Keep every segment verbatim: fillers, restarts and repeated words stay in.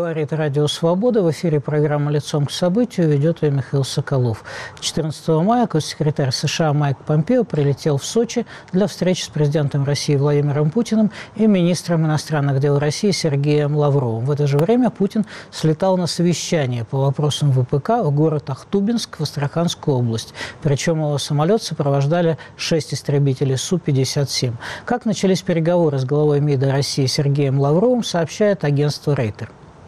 Говорит Радио Свобода. В эфире программа «Лицом к событию». Ведет ее Михаил Соколов. четырнадцатого мая госсекретарь США Майк Помпео прилетел в Сочи для встречи с президентом России Владимиром Путиным и министром иностранных дел России Сергеем Лавровым. В это же время Путин слетал на совещание по вопросам ВПК в город Ахтубинск в Астраханскую область. Причем его самолет сопровождали шесть истребителей Су пятьдесят семь. Как начались переговоры с главой МИДа России Сергеем Лавровым, сообщает агентство Рейтер.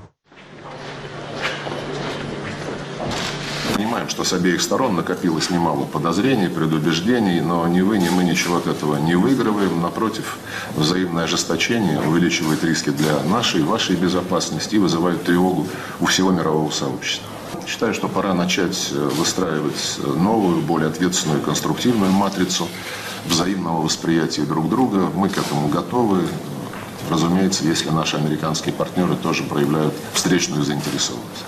Понимаем, что с обеих сторон накопилось немало подозрений, предубеждений, но ни вы, ни мы ничего от этого не выигрываем. Напротив, взаимное ожесточение увеличивает риски для нашей и вашей безопасности и вызывает тревогу у всего мирового сообщества. Считаю, что пора начать выстраивать новую, более ответственную и конструктивную матрицу взаимного восприятия друг друга. Мы к этому готовы. Разумеется, если наши американские партнеры тоже проявляют встречную заинтересованность.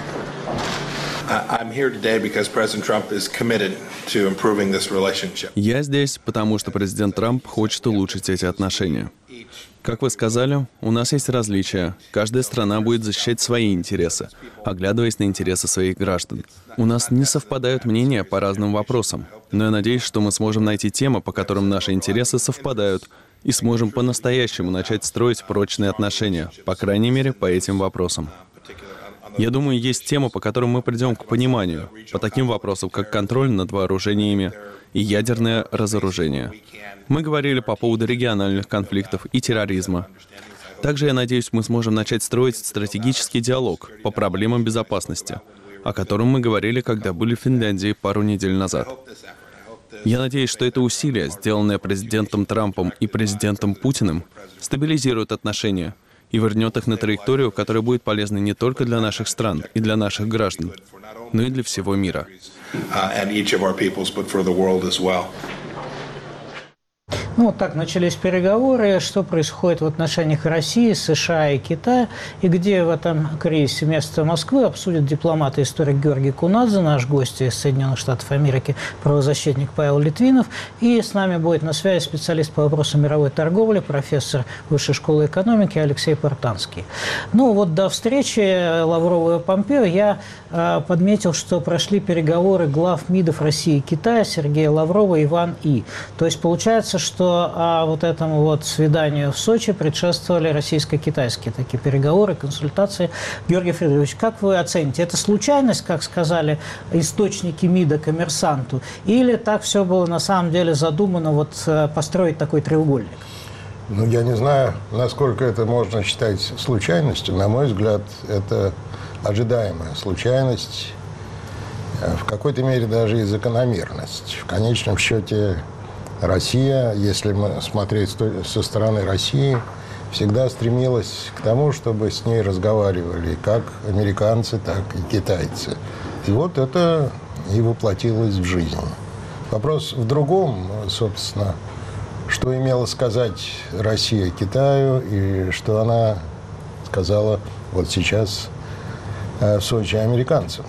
Я здесь, потому что президент Трамп хочет улучшить эти отношения. Как вы сказали, у нас есть различия. Каждая страна будет защищать свои интересы, оглядываясь на интересы своих граждан. У нас не совпадают мнения по разным вопросам, но я надеюсь, что мы сможем найти темы, по которым наши интересы совпадают, и сможем по-настоящему начать строить прочные отношения, по крайней мере, по этим вопросам. Я думаю, есть темы, по которым мы придем к пониманию, по таким вопросам, как контроль над вооружениями и ядерное разоружение. Мы говорили по поводу региональных конфликтов и терроризма. Также, я надеюсь, мы сможем начать строить стратегический диалог по проблемам безопасности, о котором мы говорили, когда были в Финляндии пару недель назад. Я надеюсь, что это усилие, сделанное президентом Трампом и президентом Путиным, стабилизирует отношения и вернет их на траекторию, которая будет полезна не только для наших стран и для наших граждан, но и для всего мира. Ну, вот так начались переговоры. Что происходит в отношениях России, США и Китая, и где в этом кризисе вместо Москвы, обсудит дипломат и историк Георгий Кунадзе, наш гость из Соединенных Штатов Америки, правозащитник Павел Литвинов. И с нами будет на связи специалист по вопросам мировой торговли, профессор Высшей школы экономики Алексей Портанский. Ну, вот до встречи Лаврова и Помпео я э, подметил, что прошли переговоры глав МИДов России и Китая Сергея Лаврова и Ван И. То есть получается, что а вот этому вот свиданию в Сочи предшествовали российско-китайские такие переговоры, консультации. Георгий Фридович, как вы оцените, это случайность, как сказали источники МИДа коммерсанту, или так все было на самом деле задумано вот построить такой треугольник? Ну, я не знаю, насколько это можно считать случайностью. На мой взгляд, это ожидаемая случайность, в какой-то мере даже и закономерность. В конечном счете, Россия, если мы смотреть со стороны России, всегда стремилась к тому, чтобы с ней разговаривали как американцы, так и китайцы. И вот это и воплотилось в жизнь. Вопрос в другом, собственно, что имела сказать Россия Китаю и что она сказала вот сейчас в Сочи американцам.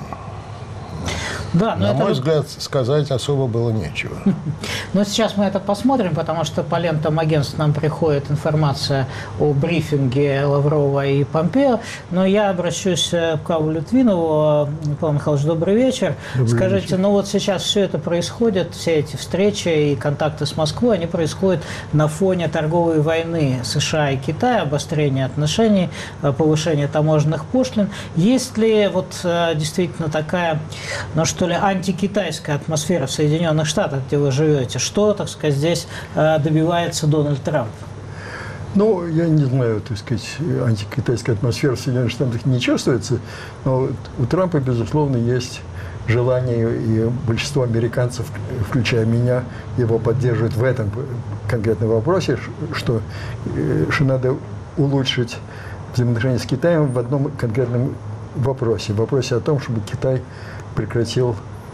Да, но На это... мой взгляд, сказать особо было нечего. Но сейчас мы это посмотрим, потому что по лентам агентств нам приходит информация о брифинге Лаврова и Помпео. Но я обращусь к Павлу Литвинову. Павел Михайлович, добрый вечер. Добрый Скажите, вечер. Ну вот сейчас все это происходит, все эти встречи и контакты с Москвой, они происходят на фоне торговой войны США и Китая, обострения отношений, повышения таможенных пошлин. Есть ли вот действительно такая, ну что ли, антикитайская атмосфера в Соединенных Штатах, где вы живете? Что, так сказать, здесь добивается Дональд Трамп? Ну, я не знаю, так сказать, антикитайская атмосфера в Соединенных Штатах не чувствуется, но у Трампа, безусловно, есть желание, и большинство американцев, включая меня, его поддерживают в этом конкретном вопросе, что, что надо улучшить взаимоотношения с Китаем в одном конкретном вопросе. В вопросе о том, чтобы Китай прекратил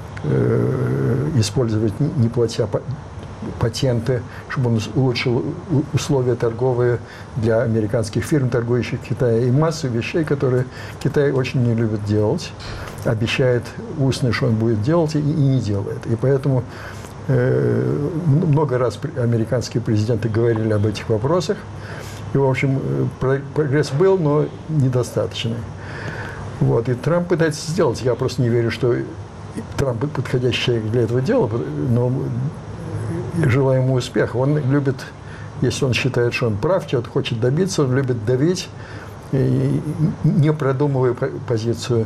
э, использовать, не платя патенты, чтобы он улучшил условия торговые для американских фирм, торгующих в Китае, и массу вещей, которые Китай очень не любит делать, обещает устно, что он будет делать, и, и не делает. И поэтому э, много раз американские президенты говорили об этих вопросах, И, в общем, прогресс был, но недостаточный. Вот. И Трамп пытается сделать. Я просто не верю, что Трамп подходящий человек для этого дела, но желаю ему успеха. Он любит, если он считает, что он прав, чего-то хочет добиться, он любит давить, не продумывая позицию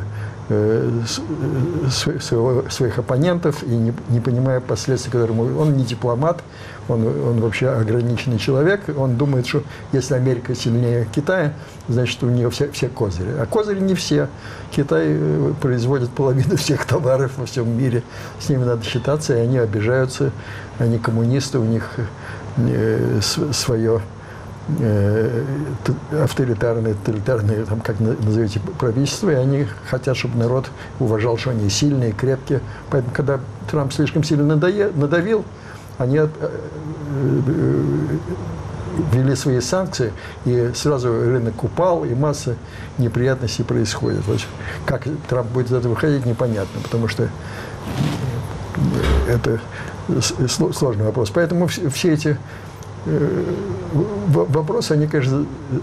своего, своих оппонентов и не, не понимая последствий, которые он не дипломат, он, он вообще ограниченный человек. Он думает, что если Америка сильнее Китая, значит, у нее все, все козыри. А козыри не все. Китай производит половину всех товаров во всем мире. С ними надо считаться, и они обижаются. Они коммунисты, у них свое авторитарные, тоталитарные, там, как назовете, правительство, и они хотят, чтобы народ уважал, что они сильные, крепкие. Поэтому, когда Трамп слишком сильно надавил, они ввели свои санкции, и сразу рынок упал, и масса неприятностей происходит. Вот как Трамп будет из этого выходить, непонятно, потому что это сложный вопрос. Поэтому все эти вопросы, они, конечно,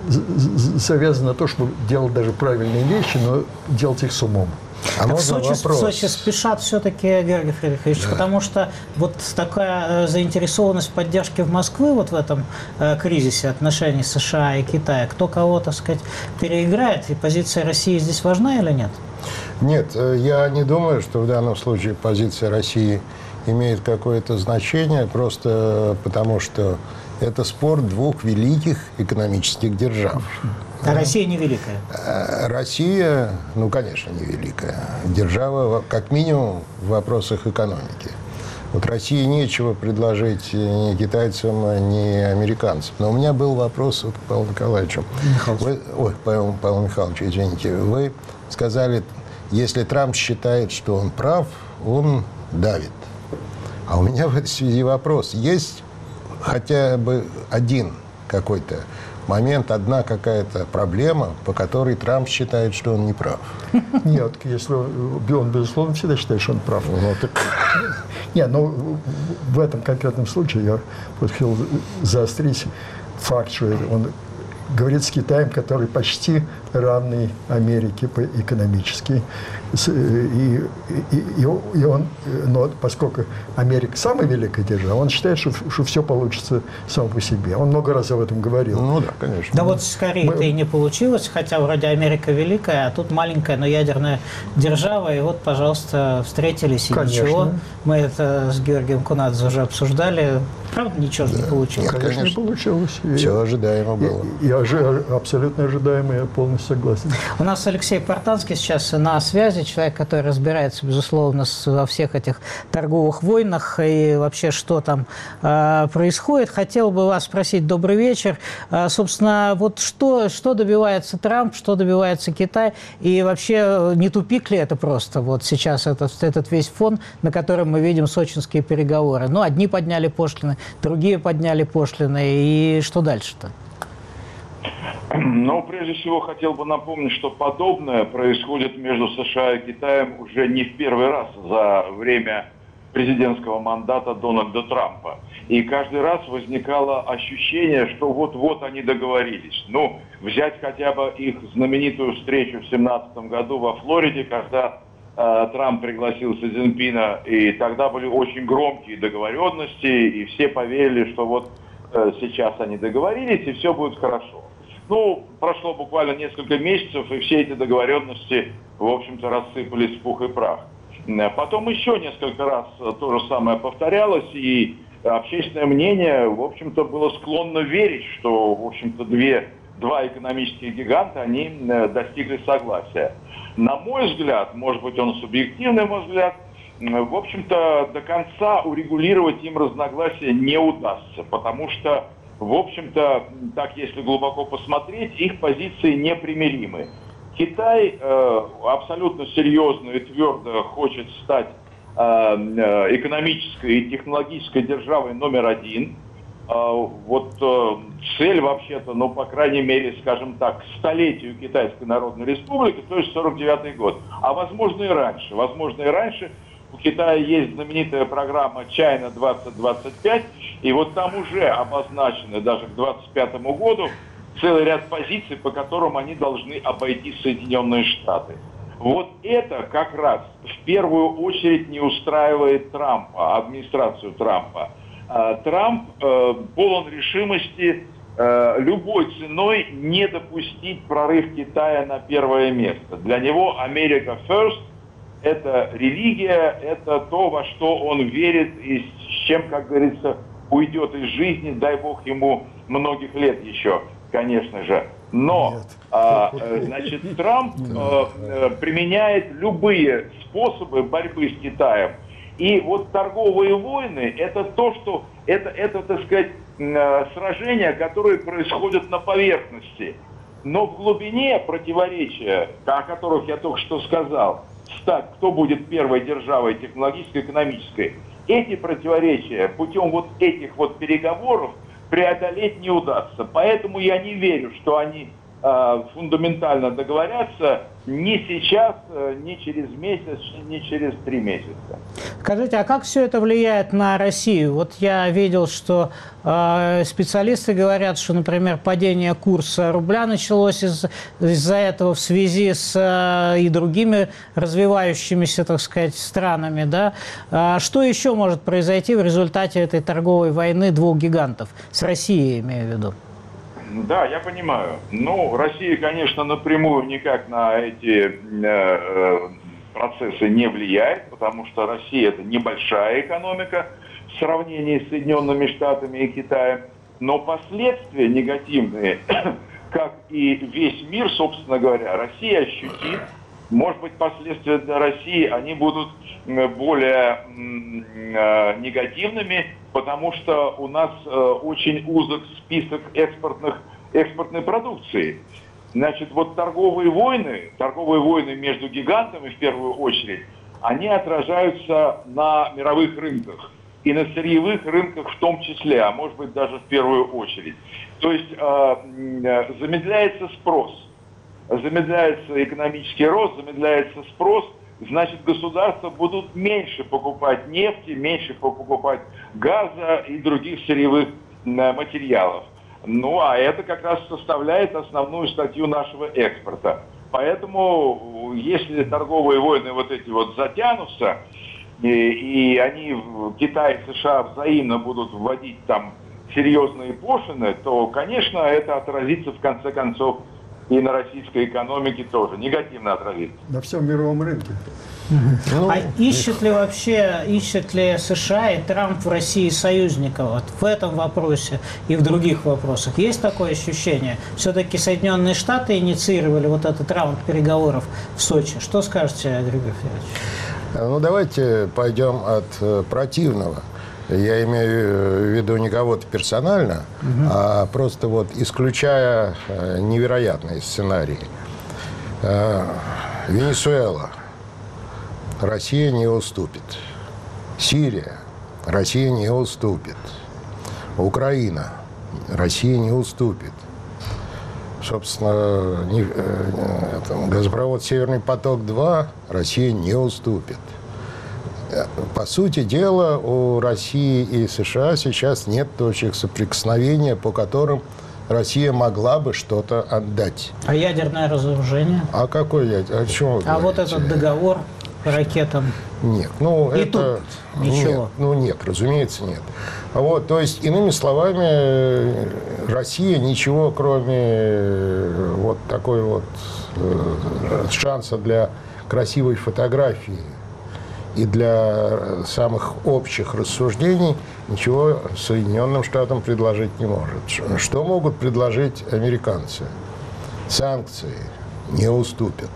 завязаны на то, чтобы делать даже правильные вещи, но делать их с умом. А так в Сочи, в Сочи спешат все-таки, Георгий Фридрихович, да. Потому что вот такая заинтересованность в поддержке в Москве вот в этом э, кризисе отношений США и Китая, кто кого, так сказать, переиграет, и позиция России здесь важна или нет? Нет, я не думаю, что в данном случае позиция России имеет какое-то значение, просто потому что это спор двух великих экономических держав. А Россия не великая? Россия, ну, конечно, не великая. Держава, как минимум, в вопросах экономики. Вот России нечего предложить ни китайцам, ни американцам. Но у меня был вопрос вот, к Павлу Николаевичу. Вы, ой, Павел, Павел Михайлович, извините. Вы сказали, если Трамп считает, что он прав, он давит. А у меня в этой связи вопрос. Есть хотя бы один какой-то момент, одна какая-то проблема, по которой Трамп считает, что он не прав? Нет, если он, он безусловно, всегда считает, что он прав. Ну, так... Нет, ну, в этом конкретном случае я вот хотел заострить факт, что он говорит с Китаем, который почти равный Америке экономически. И, и, и он, но поскольку Америка самая великая держава, он считает, что, что все получится само по себе. Он много раз об этом говорил. Ну да, конечно. Да вот скорее это Мы... и не получилось, хотя вроде Америка великая, а тут маленькая, но ядерная держава, и вот, пожалуйста, встретились, и конечно. Ничего. Мы это с Георгием Кунадзе уже обсуждали. Правда, ничего да. не получилось? Нет, конечно, конечно, не получилось. Все я, ожидаемо было. И, и ожи, абсолютно ожидаемо, я полностью согласен. У нас Алексей Портанский сейчас на связи, человек, который разбирается, безусловно, во всех этих торговых войнах и вообще, что там э, происходит. Хотел бы вас спросить, добрый вечер. Э, собственно, вот что, что добивается Трамп, что добивается Китай, и вообще не тупик ли это просто вот сейчас этот, этот весь фон, на котором мы видим сочинские переговоры? Ну, одни подняли пошлины, другие подняли пошлины, и что дальше-то? Ну, прежде всего, хотел бы напомнить, что подобное происходит между США и Китаем уже не в первый раз за время президентского мандата Дональда Трампа. И каждый раз возникало ощущение, что вот-вот они договорились. Ну, взять хотя бы их знаменитую встречу в две тысячи семнадцатом году во Флориде, когда э, Трамп пригласил Си Цзиньпина, и тогда были очень громкие договоренности, и все поверили, что вот э, сейчас они договорились, и все будет хорошо. Ну, прошло буквально несколько месяцев, и все эти договоренности, в общем-то, рассыпались в пух и прах. Потом еще несколько раз то же самое повторялось, и общественное мнение, в общем-то, было склонно верить, что, в общем-то, две, два экономических гиганта, они достигли согласия. На мой взгляд, может быть, он субъективный мой взгляд, в общем-то, до конца урегулировать им разногласия не удастся, потому что, в общем-то, так если глубоко посмотреть, их позиции непримиримы. Китай э, абсолютно серьезно и твердо хочет стать э, экономической и технологической державой номер один. Э, вот э, цель вообще-то, ну, по крайней мере, скажем так, к столетию Китайской Народной Республики, то есть сорок девятый год. А возможно и раньше. Возможно и раньше. У Китая есть знаменитая программа China двадцать двадцать пять, и вот там уже обозначены даже к двадцать пятому году целый ряд позиций, по которым они должны обойти Соединенные Штаты. Вот это как раз в первую очередь не устраивает Трампа, администрацию Трампа. Трамп полон решимости любой ценой не допустить прорыв Китая на первое место. Для него America First – это религия, это то, во что он верит и с чем, как говорится, уйдет из жизни, дай бог ему многих лет еще, конечно же. Но, а, значит, Трамп а, применяет любые способы борьбы с Китаем. И вот торговые войны – это то, что, это, это, так сказать, сражения, которые происходят на поверхности. Но в глубине противоречия, о которых я только что сказал, стать, кто будет первой державой технологической, экономической, эти противоречия путем вот этих вот переговоров преодолеть не удастся. Поэтому я не верю, что они э, фундаментально договорятся ни сейчас, э, ни через месяц, ни через три месяца. Скажите, а как все это влияет на Россию? Вот я видел, что э, специалисты говорят, что, например, падение курса рубля началось из- из-за этого в связи с э, и другими развивающимися, так сказать, странами. Да? А что еще может произойти в результате этой торговой войны двух гигантов? С Россией, имею в виду. Да, я понимаю. Ну, Россия, конечно, напрямую никак на эти э, э, процессы не влияет, потому что Россия – это небольшая экономика в сравнении с Соединенными Штатами и Китаем. Но последствия негативные, как и весь мир, собственно говоря, Россия ощутит. Может быть, последствия для России, они будут более э, негативными, потому что у нас э, очень узок список экспортных, экспортной продукции. Значит, вот торговые войны, торговые войны между гигантами в первую очередь, они отражаются на мировых рынках и на сырьевых рынках в том числе, а может быть даже в первую очередь. То есть э, замедляется спрос. Замедляется экономический рост, замедляется спрос, значит, государства будут меньше покупать нефти, меньше покупать газа и других сырьевых материалов. Ну, а это как раз составляет основную статью нашего экспорта. Поэтому, если торговые войны вот эти вот затянутся, и, и они, Китай и США взаимно будут вводить там серьезные пошлины, то, конечно, это отразится в конце концов и на российской экономике тоже негативно отразится. На всем мировом рынке. Ну, а ищет ли вообще, ищет ли США и Трамп в России союзников вот в этом вопросе и в других вопросах? Есть такое ощущение? Все-таки Соединенные Штаты инициировали вот этот раунд переговоров в Сочи. Что скажете, Григорий Федорович? Ну, давайте пойдем от противного. Я имею в виду не кого-то персонально, угу. а просто вот исключая невероятные сценарии. Венесуэла. Россия не уступит. Сирия. Россия не уступит. Украина. Россия не уступит. Собственно, не, э, там, газопровод «Северный поток-два» Россия не уступит. По сути дела, у России и США сейчас нет точек соприкосновения, по которым Россия могла бы что-то отдать. А ядерное разоружение? А какой ядерное? О чем вы А говорите? вот этот договор по ракетам? Нет. Ну, и это... тут ничего? Нет, ну, нет, разумеется, нет. Вот, то есть, иными словами, Россия ничего, кроме вот такой вот шанса для красивой фотографии и для самых общих рассуждений ничего Соединенным Штатам предложить не может. Что могут предложить американцы? Санкции не уступят.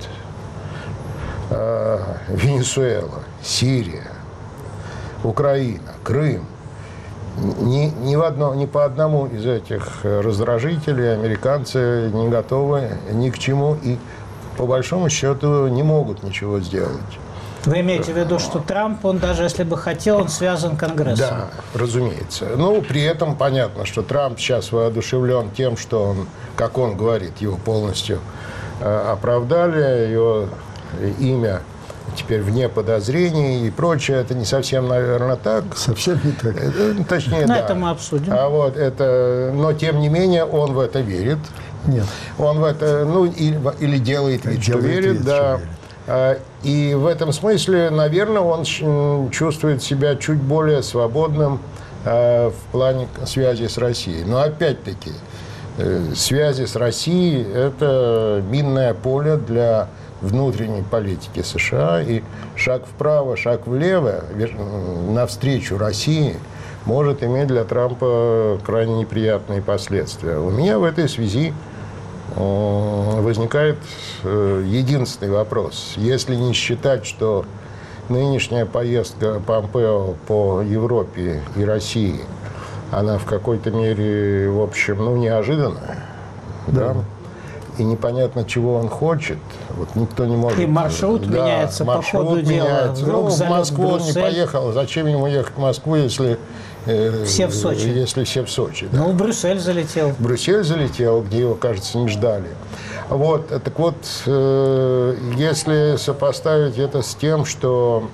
Венесуэла, Сирия, Украина, Крым. Ни, ни, в одно, ни по одному из этих раздражителей американцы не готовы ни к чему и, по большому счету, не могут ничего сделать. Вы имеете в виду, что Трамп, он даже если бы хотел, он связан Конгрессом? Да, разумеется. Ну, при этом понятно, что Трамп сейчас воодушевлен тем, что он, как он говорит, его полностью э, оправдали, его имя теперь вне подозрений и прочее. Это не совсем, наверное, так. Совсем не так. Точнее, Но да. это мы обсудим. А вот это, но, тем не менее, он в это верит. Нет. Он в это, ну, или, или делает вид, что Делает верит, вид, да. что верит. И в этом смысле, наверное, он чувствует себя чуть более свободным в плане связи с Россией. Но опять-таки, связи с Россией – это минное поле для внутренней политики США. И шаг вправо, шаг влево навстречу России может иметь для Трампа крайне неприятные последствия. У меня в этой связи возникает единственный вопрос. Если не считать, что нынешняя поездка Помпео по Европе и России, она в какой-то мере, в общем, ну, неожиданная, да. Да? И непонятно, чего он хочет. Вот никто не может... И маршрут да, меняется маршрут по ходу дела. Ну, в Москву он не поехал. Зачем ему ехать в Москву, если... Э, все в Сочи. Если все в Сочи. Да. Ну, в Брюссель залетел. В Брюссель залетел, где его, кажется, не ждали. Вот. Так вот, э, если сопоставить это с тем, что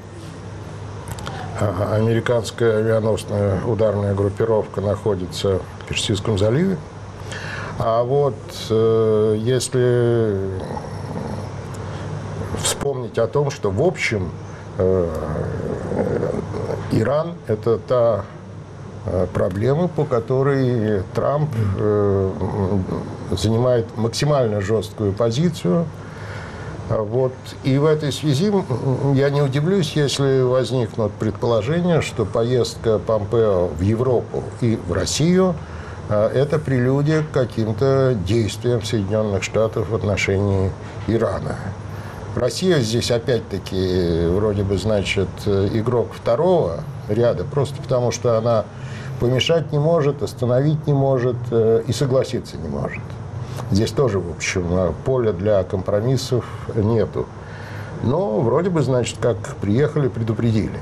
американская авианосная ударная группировка находится в Персидском заливе, а вот э, если вспомнить о том, что в общем э, Иран – это та э, проблема, по которой Трамп э, занимает максимально жесткую позицию. Вот. И в этой связи я не удивлюсь, если возникнут предположения, что поездка Помпео в Европу и в Россию – это прелюдия к каким-то действиям Соединенных Штатов в отношении Ирана. Россия здесь, опять-таки, вроде бы, значит, игрок второго ряда, просто потому что она помешать не может, остановить не может и согласиться не может. Здесь тоже, в общем, поля для компромиссов нету. Но вроде бы, значит, как приехали, предупредили.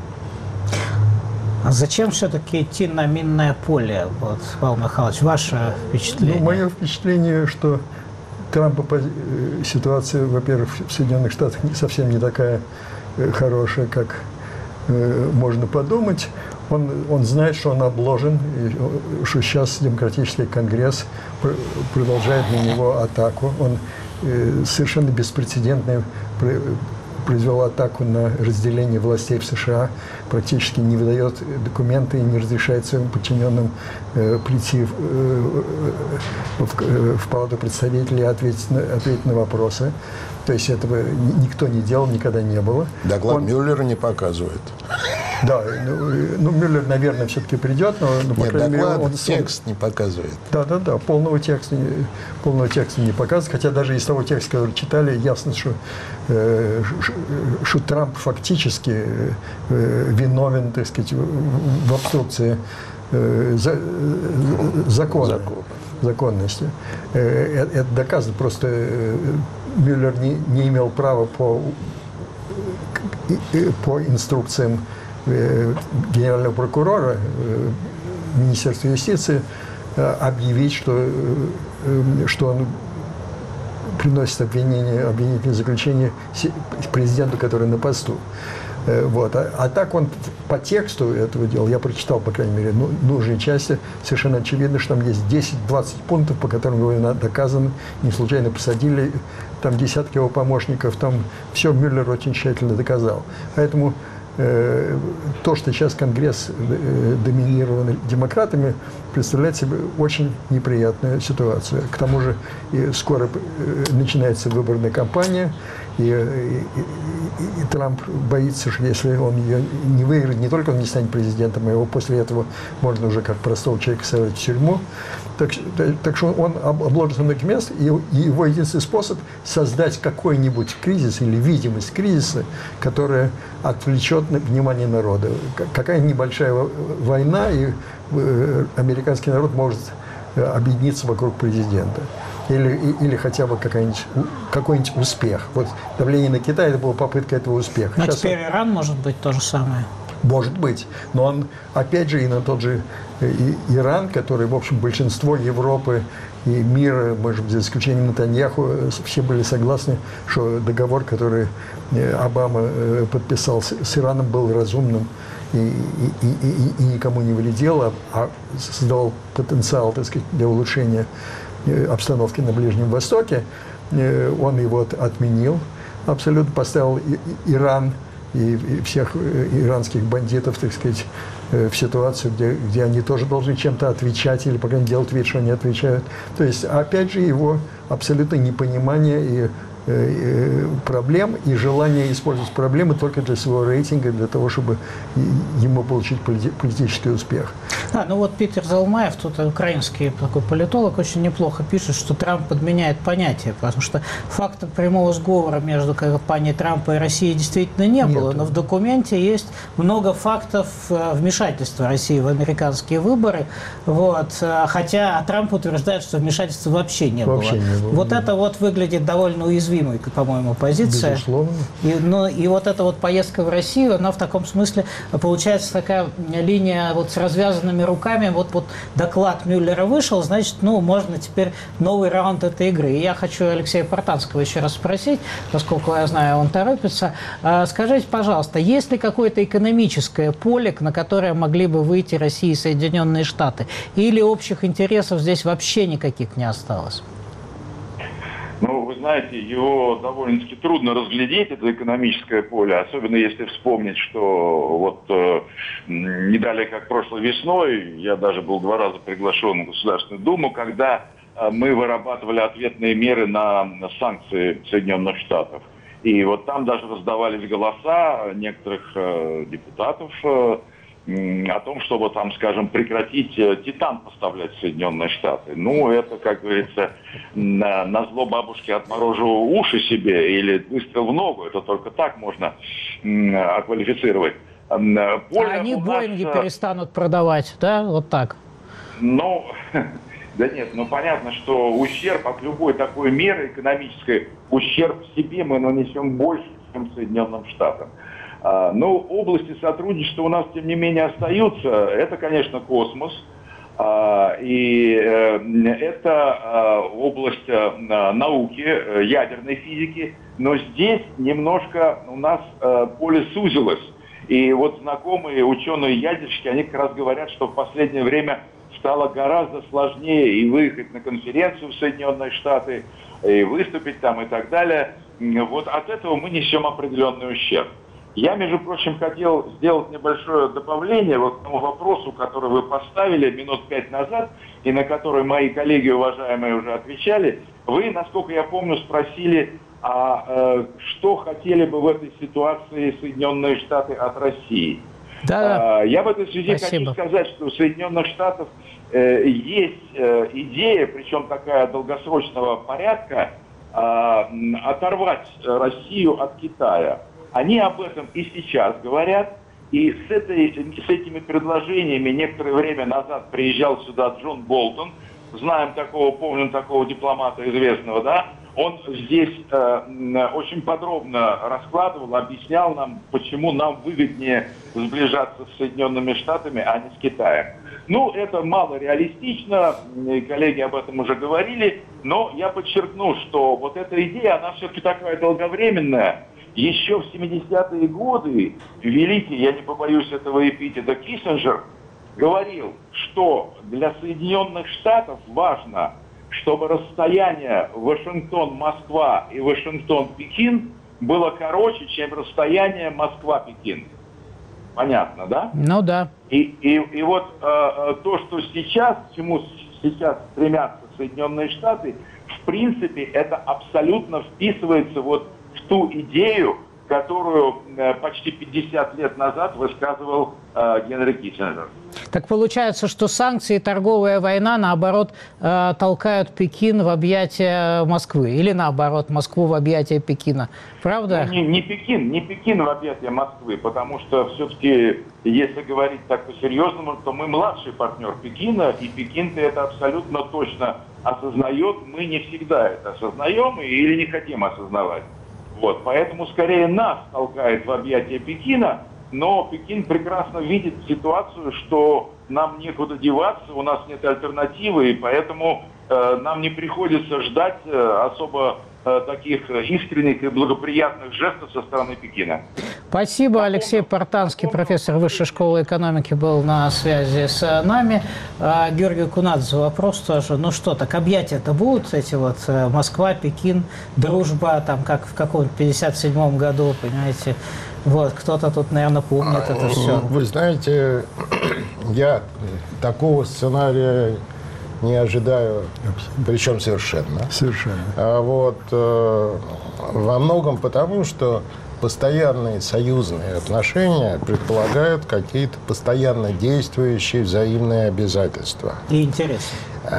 А зачем все-таки идти на минное поле, вот, Павел Михайлович, ваше впечатление? Ну, мое впечатление, что Трампа ситуация, во-первых, в Соединенных Штатах совсем не такая хорошая, как можно подумать. Он, он знает, что он обложен, и что сейчас Демократический конгресс продолжает на него атаку. Он совершенно беспрецедентный произвел атаку на разделение властей в США, практически не выдает документы и не разрешает своим подчиненным э, прийти в, э, в, в Палату представителей и ответить на, ответить на вопросы. То есть этого никто не делал, никогда не было. Доклад Он... Мюллера не показывает. Да, ну, ну Мюллер, наверное, все-таки придет, но, но по Нет, крайней мере, он текст не показывает. Да, да, да, полного текста, полного текста не показывает, хотя даже из того текста, который читали, ясно, что, э, что Трамп фактически э, виновен, так сказать, в, в обструкции э, за, закона, Закон. законности. Э, это доказано, просто э, Мюллер не, не имел права по, по инструкциям генерального прокурора Министерства юстиции объявить, что, что он приносит обвинение, обвинительное заключение президенту, который на посту. Вот. А, а так он по тексту этого дела, я прочитал, по крайней мере, ну, нужные части, совершенно очевидно, что там есть десять-двадцать пунктов, по которым его доказано, не случайно посадили, там десятки его помощников, там все Мюллер очень тщательно доказал. Поэтому э, то, что сейчас Конгресс э, доминирован демократами, представляет себе очень неприятную ситуацию. К тому же и скоро э, начинается выборная кампания, и, и, и, и Трамп боится, что если он ее не выиграет, не только он не станет президентом, а его после этого можно уже как простого человека сажать в тюрьму. Так, так что он обложен со многих мест, и, и его единственный способ создать какой-нибудь кризис или видимость кризиса, которая отвлечет внимание народа. Какая-нибудь небольшая война, и американский народ может объединиться вокруг президента. Или, или хотя бы какой-нибудь, какой-нибудь успех. Вот давление на Китай – это была попытка этого успеха. Но Сейчас теперь он... Иран может быть то же самое. Может быть. Но он, опять же, и на тот же и Иран, который, в общем, большинство Европы и мира, может быть, за исключением Нетаньяху, все были согласны, что договор, который Обама подписал с Ираном, был разумным и, и, и, и никому не вредил, а создавал потенциал, так сказать, для улучшения обстановки на Ближнем Востоке. Он его отменил, абсолютно поставил Иран и всех иранских бандитов, так сказать, в ситуацию, где, где они тоже должны чем-то отвечать или, по крайней мере, делать вид, что они отвечают. То есть, опять же, его абсолютно непонимание и проблем и желание использовать проблемы только для своего рейтинга, для того, чтобы ему получить политический успех. Да, ну вот Питер Залмаев, тут украинский такой политолог, очень неплохо пишет, что Трамп подменяет понятия, потому что факта прямого сговора между компанией Трампа и Россией действительно не было, Нет. но в документе есть много фактов вмешательства России в американские выборы, вот, хотя Трамп утверждает, что вмешательства вообще не вообще было. Не было вот да. это вот выглядит довольно уязвимой, по-моему, позиция. Безусловно. И, ну, и вот эта вот поездка в Россию, она в таком смысле получается такая линия вот с развязанными руками. Вот, вот доклад Мюллера вышел, значит, ну, можно теперь новый раунд этой игры. И я хочу Алексея Портанского еще раз спросить, поскольку я знаю, он торопится. Скажите, пожалуйста, есть ли какое-то экономическое поле, на которое могли бы выйти Россия и Соединенные Штаты? Или общих интересов здесь вообще никаких не осталось? Ну, вы знаете, его довольно-таки трудно разглядеть, это экономическое поле, особенно если вспомнить, что вот э, не далее, как прошлой весной, я даже был два раза приглашен в Государственную Думу, когда э, мы вырабатывали ответные меры на, на санкции Соединенных Штатов. И вот там даже раздавались голоса некоторых э, депутатов э, о том, чтобы там, скажем, прекратить титан поставлять в Соединенные Штаты. Ну, это, как говорится, на, на зло бабушке отморожу уши себе или выстрел в ногу. Это только так можно оквалифицировать. Поле а они Боинги нас... перестанут продавать, да? Вот так? Ну, да нет, ну понятно, что ущерб от любой такой меры экономической, ущерб себе мы нанесем больше, чем Соединенным Штатам. Но области сотрудничества у нас, тем не менее, остаются. Это, конечно, космос. И это область науки, ядерной физики. Но здесь немножко у нас поле сузилось. И вот знакомые ученые-ядерщики, они как раз говорят, что в последнее время стало гораздо сложнее и выехать на конференцию в Соединенные Штаты, и выступить там и так далее. Вот от этого мы несем определенный ущерб. Я, между прочим, хотел сделать небольшое добавление вот к тому вопросу, который вы поставили минут пять назад, и на который мои коллеги, уважаемые, уже отвечали. Вы, насколько я помню, спросили, а э, что хотели бы в этой ситуации Соединенные Штаты от России. Да, а, я в этой связи спасибо. хочу сказать, что у Соединенных Штатов э, есть э, идея, причем такая долгосрочного порядка, э, оторвать Россию от Китая. Они об этом и сейчас говорят, и с, этой, с этими предложениями некоторое время назад приезжал сюда Джон Болтон, знаем такого, помним такого дипломата известного, да, он здесь э, очень подробно раскладывал, объяснял нам, почему нам выгоднее сближаться с Соединенными Штатами, а не с Китаем. Ну, это мало реалистично, коллеги об этом уже говорили, но я подчеркну, что вот эта идея, она все-таки такая долговременная. Еще в семидесятые годы великий, я не побоюсь этого эпитета, Киссинджер говорил, что для Соединенных Штатов важно, чтобы расстояние Вашингтон-Москва и Вашингтон-Пекин было короче, чем расстояние Москва-Пекин. Понятно, да? Ну да. И, и, и вот э, то, что сейчас, к чему сейчас стремятся Соединенные Штаты, в принципе, это абсолютно вписывается вот в ту идею, которую э, почти пятьдесят лет назад высказывал э, Генри Киссинджер. Так получается, что санкции и торговая война, наоборот, э, толкают Пекин в объятия Москвы, или наоборот, Москву в объятия Пекина. Правда? Ну, не, не Пекин, не Пекин в объятия Москвы, потому что все-таки, если говорить так по-серьезному, то мы младший партнер Пекина, и Пекин-то это абсолютно точно осознает. Мы не всегда это осознаем или не хотим осознавать. Вот, поэтому скорее нас толкает в объятия Пекина, но Пекин прекрасно видит ситуацию, что нам некуда деваться, у нас нет альтернативы, и поэтому э, нам не приходится ждать э, особо э, таких искренних и благоприятных жестов со стороны Пекина. Спасибо. Алексей Портанский, профессор Высшей школы экономики, был на связи с нами. А Георгий Кунадзе, вопрос тоже. Ну что, так объятия-то будут эти вот Москва, Пекин, дружба, там как в каком-то пятьдесят седьмом году, понимаете? Вот, кто-то тут, наверное, помнит это все. Вы знаете, я такого сценария не ожидаю, причем совершенно. Совершенно. А вот э, во многом потому, что постоянные союзные отношения предполагают какие-то постоянно действующие взаимные обязательства. И интересы.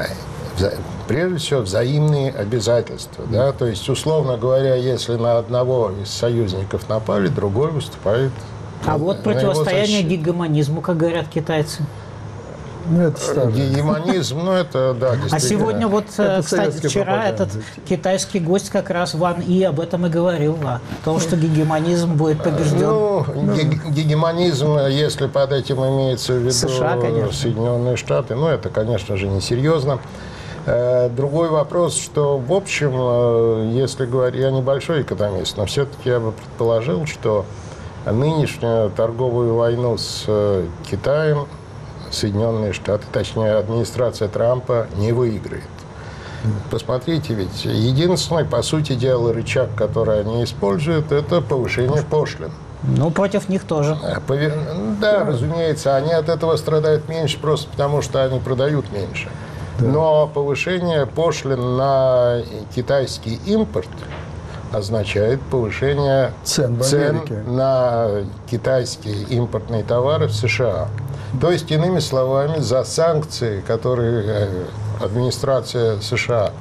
Прежде всего, взаимные обязательства. Да? То есть, условно говоря, если на одного из союзников напали, другой выступает. А вот противостояние гегемонизму, как говорят китайцы. Ну, это гегемонизм, ну это, да, А сегодня вот, это кстати, вчера пропаганда. этот китайский гость как раз Ван И об этом и говорил, о том, что гегемонизм будет побежден. Ну, гегемонизм, если под этим имеется в виду США, конечно. Соединенные Штаты, ну это, конечно же, несерьезно. Другой вопрос, что, в общем, если говорить, я небольшой экономист, но все-таки я бы предположил, что нынешнюю торговую войну с Китаем Соединенные Штаты, точнее, администрация Трампа не выиграет. Посмотрите, ведь единственный, по сути дела, рычаг, который они используют, это повышение пошлин. Ну, против них тоже. Да, разумеется, они от этого страдают меньше, просто потому что они продают меньше. Но повышение пошлин на китайский импорт означает повышение цен, цен на китайские импортные товары в США. То есть, иными словами, за санкции, которые администрация США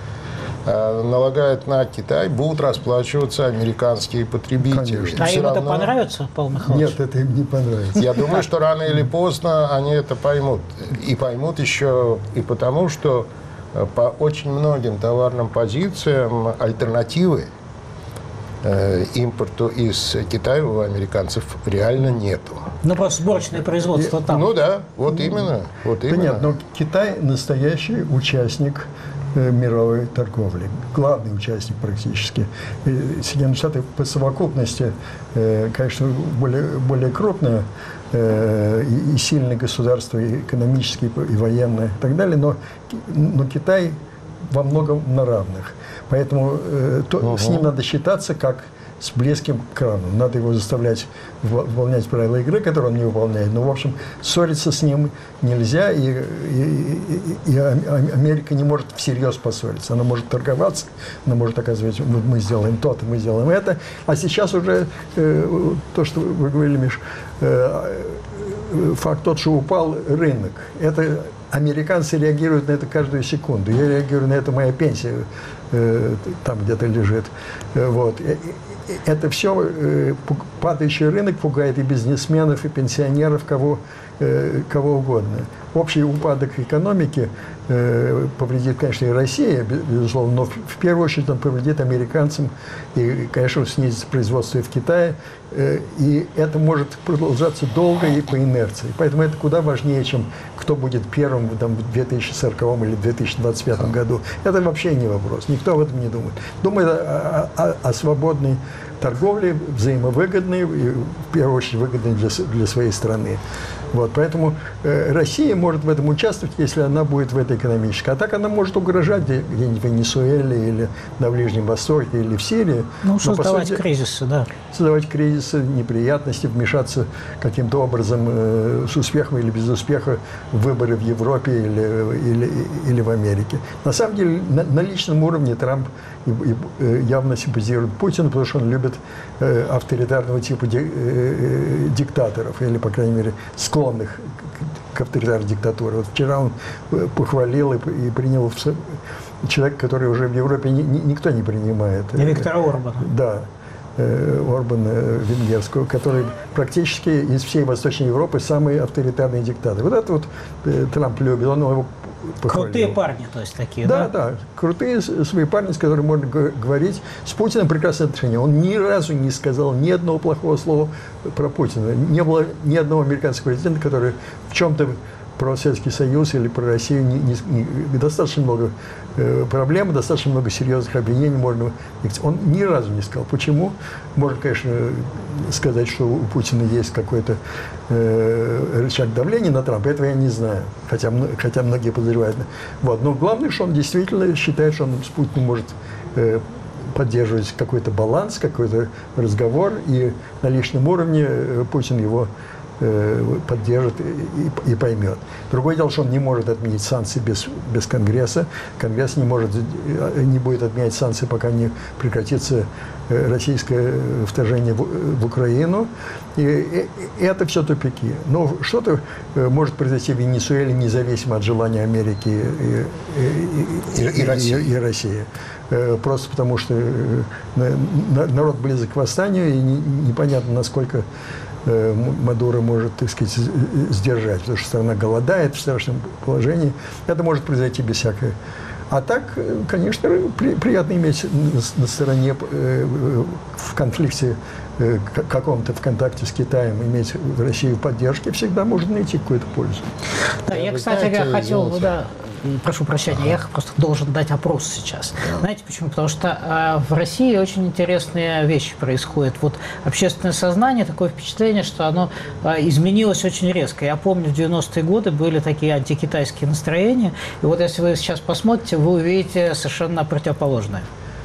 налагает на Китай, будут расплачиваться американские потребители. Конечно. А им равно... это понравится, Павел Михайлович? Нет, это им не понравится. Я думаю, что рано или поздно они это поймут. И поймут еще и потому, что по очень многим товарным позициям альтернативы э, импорту из Китая у американцев реально нету. Ну, просто сборочное производство там. Ну да, вот именно. Вот Да именно. нет, но Китай настоящий участник э, мировой торговли. Главный участник практически. И Соединенные Штаты по совокупности, э, конечно, более, более крупное э, и, и сильное государство, и экономически, и военное, и так далее, но, но Китай во многом на равных. Поэтому э, то, угу. с ним надо считаться как с близким к крану. Надо его заставлять выполнять правила игры, которые он не выполняет. Но, в общем, ссориться с ним нельзя, и, и, и, и Америка не может всерьез поссориться. Она может торговаться, она может оказывать, мы, мы сделаем то, мы сделаем это. А сейчас уже э, то, что вы говорили, Миш, э, факт тот, что упал рынок. Это американцы реагируют на это каждую секунду. Я реагирую на это, моя пенсия э, там где-то лежит. Вот. Это все, э, падающий рынок пугает и бизнесменов, и пенсионеров, кого, э, кого угодно. Общий упадок экономики э, повредит, конечно, и России, безусловно, но в, в первую очередь он повредит американцам и, конечно, снизит производство и в Китае. Э, и это может продолжаться долго и по инерции. Поэтому это куда важнее, чем кто будет первым там, в две тысячи сороковом или две тысячи двадцать пятом году. Это вообще не вопрос. Никто об этом не думает. Думает о, о, о свободной торговле, взаимовыгодной, и в первую очередь выгодной для, для своей страны. Вот, поэтому э, Россия может в этом участвовать, если она будет в этой экономической. А так она может угрожать где-нибудь в Венесуэле, или на Ближнем Востоке, или в Сирии. Ну, создавать сути, кризисы, да. Создавать кризисы, неприятности, вмешаться каким-то образом э, с успехом или без успеха в выборы в Европе или, или, или в Америке. На самом деле, на, на личном уровне Трамп и, и, э, явно симпатизирует Путину, потому что он любит э, авторитарного типа ди, э, диктаторов, или, по крайней мере, склонных к, к авторитарной диктатуре. Вот вчера он похвалил и, и принял человека, который уже в Европе ни, ни, никто не принимает. И Виктора Орбана. Да. Орбана венгерского, который практически из всей Восточной Европы самый авторитарный диктатор. Вот это вот Трамп любит, он его похвалил. Крутые парни, то есть такие, да? Да, да. Крутые свои парни, с которыми можно говорить. С Путиным прекрасное отношение. Он ни разу не сказал ни одного плохого слова про Путина. Не было ни одного американского президента, который в чем-то про Советский Союз или про Россию не, не, не, достаточно много проблема, достаточно много серьезных обвинений можно... Он ни разу не сказал. Почему? Можно, конечно, сказать, что у Путина есть какой-то э, рычаг давления на Трампа. Этого я не знаю, хотя, хотя многие подозревают. Вот. Но главное, что он действительно считает, что он с Путиным может э, поддерживать какой-то баланс, какой-то разговор, и на личном уровне Путин его поддержит и, и поймет. Другое дело, что он не может отменить санкции без, без Конгресса. Конгресс не, может, не будет отменять санкции, пока не прекратится российское вторжение в, в Украину. И, и, и это все тупики. Но что-то может произойти в Венесуэле, независимо от желания Америки и, и, и, и, России. И, и России. Просто потому, что народ близок к восстанию, и непонятно, насколько Мадуро может, так сказать, сдержать, потому что страна голодает в страшном положении. Это может произойти без всякой. А так, конечно, при, приятно иметь на, на стороне в конфликте каком-то, в контакте с Китаем, иметь в России поддержки, всегда можно найти какую-то пользу. Да, я, кстати, я хотел бы, да, прошу прощения, я просто должен дать опрос сейчас. Да. Знаете почему? Потому что э, в России очень интересные вещи происходят. Вот общественное сознание, такое впечатление, что оно э, изменилось очень резко. Я помню, в девяностые годы были такие антикитайские настроения. И вот если вы сейчас посмотрите, вы увидите совершенно противоположное.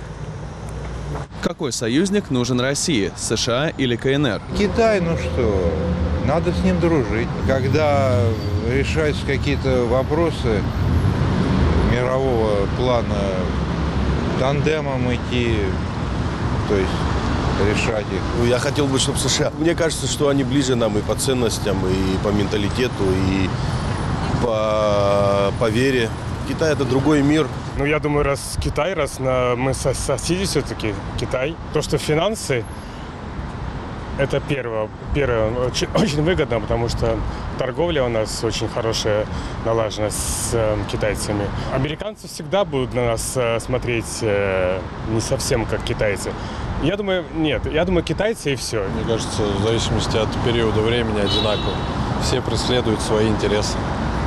Какой союзник нужен России, США или КНР? Китай, ну что, надо с ним дружить. Когда решаются какие-то вопросы мирового плана, тандемом идти, то есть решать их. Я хотел бы, чтобы США... Мне кажется, что они ближе нам и по ценностям, и по менталитету, и по, по вере. Китай – это другой мир. Ну, я думаю, раз Китай, раз на, мы соседи все-таки, Китай, то, что финансы, это первое, первое очень, очень выгодно, потому что торговля у нас очень хорошая, налажена с э, китайцами. Американцы всегда будут на нас э, смотреть э, не совсем как китайцы. Я думаю, нет, я думаю, китайцы и все. Мне кажется, в зависимости от периода времени одинаково. Все преследуют свои интересы.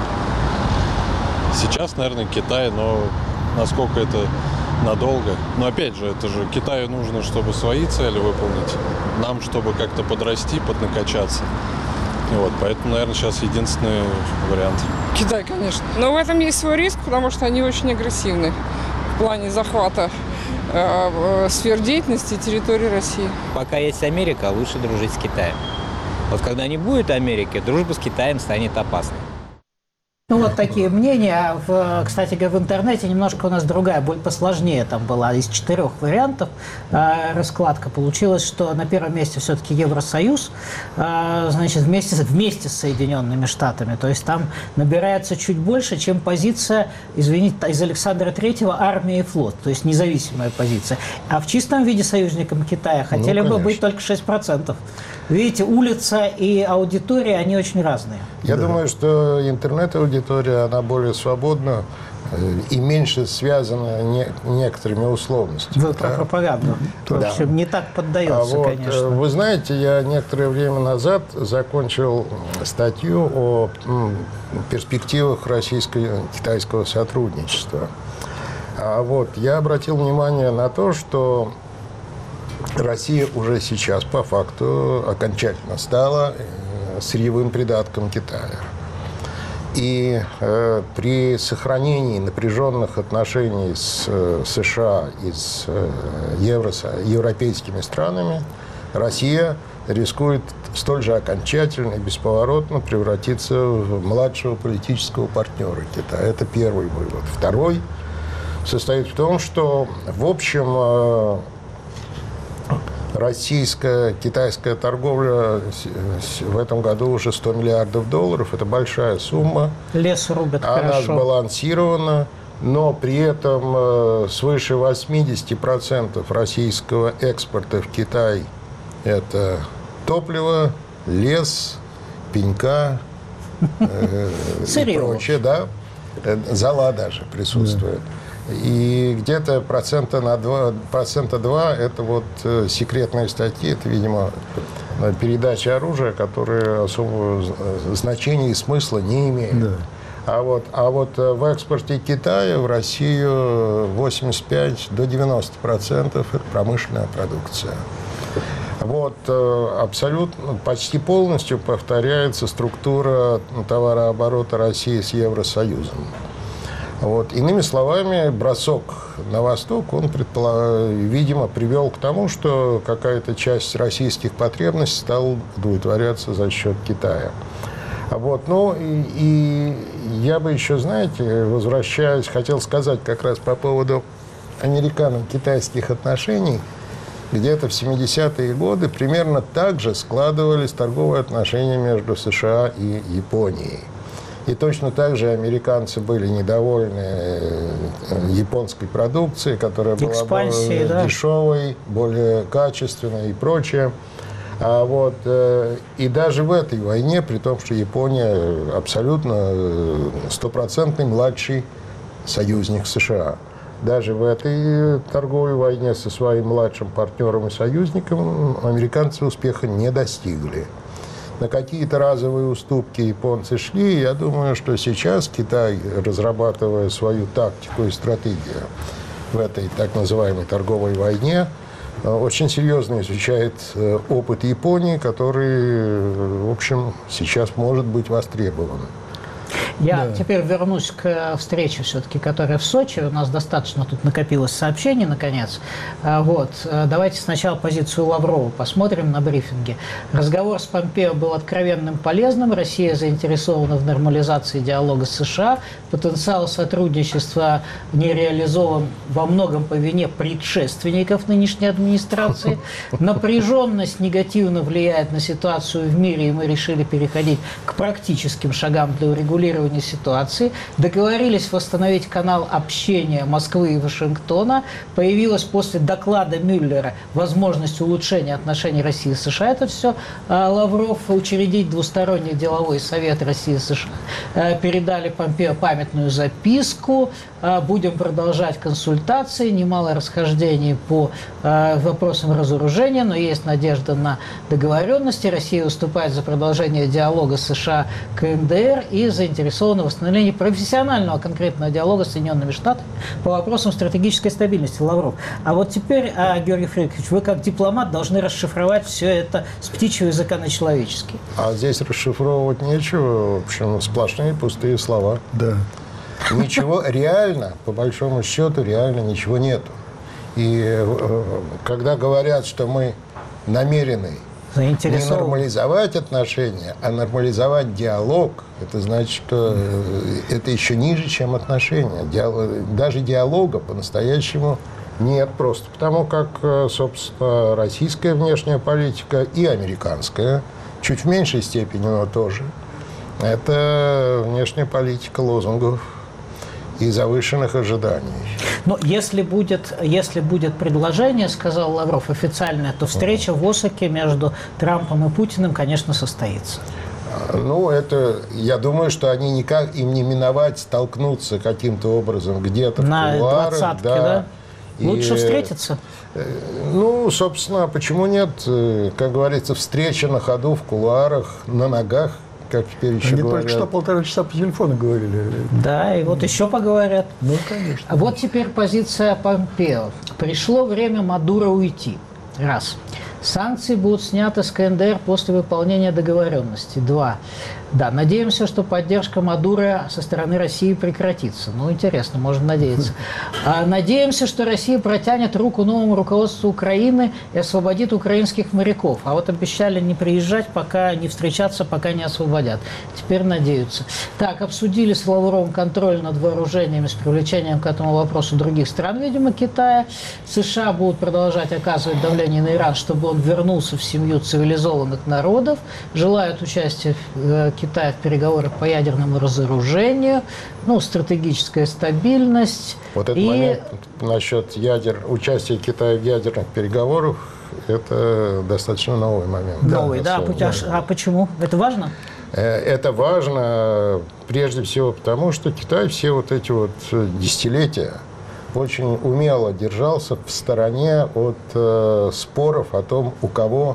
Сейчас, наверное, Китай, но насколько это надолго. Но опять же, это же Китаю нужно, чтобы свои цели выполнить. Нам, чтобы как-то подрасти, поднакачаться. И вот, поэтому, наверное, сейчас единственный вариант. Китай, конечно. Но в этом есть свой риск, потому что они очень агрессивны в плане захвата э, сфер деятельности территории России. Пока есть Америка, лучше дружить с Китаем. Вот когда не будет Америки, дружба с Китаем станет опасной. Ну, вот такие мнения. В, кстати говоря, в интернете немножко у нас другая, более посложнее там была. Из четырех вариантов э, раскладка. Получилось, что на первом месте все-таки Евросоюз, э, значит, вместе, вместе с Соединенными Штатами. То есть там набирается чуть больше, чем позиция, извините, из Александра Третьего армия и флот. То есть независимая позиция. А в чистом виде союзником Китая хотели ну, бы быть только шесть процентов. Видите, улица и аудитория, они очень разные. Я да. думаю, что интернет-аудитория, она более свободна и меньше связана не, некоторыми условностями. Вы про да? пропаганду. Да. В общем, не так поддается, а вот, конечно. Вы знаете, я некоторое время назад закончил статью о перспективах российско-китайского сотрудничества. А вот я обратил внимание на то, что Россия уже сейчас по факту окончательно стала сырьевым придатком Китая. И э, при сохранении напряженных отношений с э, США и с э, евро, европейскими странами Россия рискует столь же окончательно и бесповоротно превратиться в младшего политического партнера Китая. Это первый вывод. Второй состоит в том, что, в общем, э, российско-китайская торговля в этом году уже сто миллиардов долларов. Это большая сумма. Лес рубят Она хорошо. сбалансирована, но при этом свыше восемьдесят процентов российского экспорта в Китай – это топливо, лес, пенька и прочее. Да? Зола даже присутствует. И где-то процента на два, процента два это вот секретные статьи, это, видимо, передача оружия, которые особого значения и смысла не имеют. Да. А вот, а вот в экспорте Китая в Россию восемьдесят пять до девяноста процентов это промышленная продукция. Вот абсолютно, почти полностью повторяется структура товарооборота России с Евросоюзом. Вот. Иными словами, бросок на восток, он, предполаг... видимо, привел к тому, что какая-то часть российских потребностей стала удовлетворяться за счет Китая. Вот. Ну, и, и я бы еще, знаете, возвращаясь, хотел сказать как раз по поводу американо-китайских отношений. Где-то в семидесятые годы примерно так же складывались торговые отношения между США и Японией. И точно так же американцы были недовольны японской продукцией, которая была более да? дешевой, более качественной и прочее. А вот, и даже в этой войне, при том, что Япония абсолютно стопроцентный младший союзник США, даже в этой торговой войне со своим младшим партнером и союзником американцы успеха не достигли. На какие-то разовые уступки японцы шли. Я думаю, что сейчас Китай, разрабатывая свою тактику и стратегию в этой так называемой торговой войне, очень серьезно изучает опыт Японии, который, в общем, сейчас может быть востребован. Я да. теперь вернусь к встрече, все-таки, которая в Сочи. У нас достаточно тут накопилось сообщений, наконец. Вот. Давайте сначала позицию Лаврова посмотрим на брифинге. Разговор с Помпео был откровенным полезным. Россия заинтересована в нормализации диалога с США. Потенциал сотрудничества не реализован во многом по вине предшественников нынешней администрации. Напряженность негативно влияет на ситуацию в мире, и мы решили переходить к практическим шагам для урегулирования ситуации, договорились восстановить канал общения Москвы и Вашингтона. Появилась после доклада Мюллера возможность улучшения отношений России и США. Это все Лавров, учредить двусторонний деловой совет России и США. Передали Помпео памятную записку. Будем продолжать консультации. Немало расхождений по вопросам разоружения, но есть надежда на договоренности. Россия выступает за продолжение диалога США КНДР и заинтересована в восстановлении профессионального конкретного диалога с Соединенными Штатами по вопросам стратегической стабильности. Лавров. А вот теперь, Георгий Фредрикович, вы как дипломат должны расшифровать все это с птичьего языка на человеческий. А здесь расшифровывать нечего. В общем, сплошные пустые слова. Да. Ничего реально, по большому счету, реально ничего нету. И когда говорят, что мы намерены не нормализовать отношения, а нормализовать диалог, это значит, что это еще ниже, чем отношения. Даже диалога по-настоящему нет, просто потому как, собственно, российская внешняя политика и американская, чуть в меньшей степени, но тоже, это внешняя политика лозунгов и завышенных ожиданий. Но если будет, если будет предложение, сказал Лавров, официальное, то встреча в Осаке между Трампом и Путиным, конечно, состоится. Ну, это, я думаю, что они никак, им не миновать столкнуться каким-то образом где-то в кулуарах. На двадцатке, да? да? Лучше и, встретиться? Ну, собственно, почему нет? Как говорится, встреча на ходу, в кулуарах, на ногах. Как теперь еще Они говорят. только что полтора часа по телефону говорили. Да, и вот еще поговорят. Ну, конечно. А вот теперь позиция Помпео. Пришло время Мадуро уйти. Раз. Санкции будут сняты с КНДР после выполнения договоренности. Два. Да, надеемся, что поддержка Мадуро со стороны России прекратится. Ну, интересно, можно надеяться. А надеемся, что Россия протянет руку новому руководству Украины и освободит украинских моряков. А вот обещали не приезжать, пока не встречаться, пока не освободят. Теперь надеются. Так, обсудили с Лавровым контроль над вооружениями с привлечением к этому вопросу других стран, видимо, Китая. США будут продолжать оказывать давление на Иран, чтобы он вернулся в семью цивилизованных народов. Желают участия в Китая в переговорах по ядерному разоружению, ну, стратегическая стабильность. Вот этот и... момент насчет ядер, участия Китая в ядерных переговорах, это достаточно новый момент. Новый, да. да. А, а почему? Это важно? Это важно прежде всего потому, что Китай все вот эти вот десятилетия очень умело держался в стороне от э, споров о том, у кого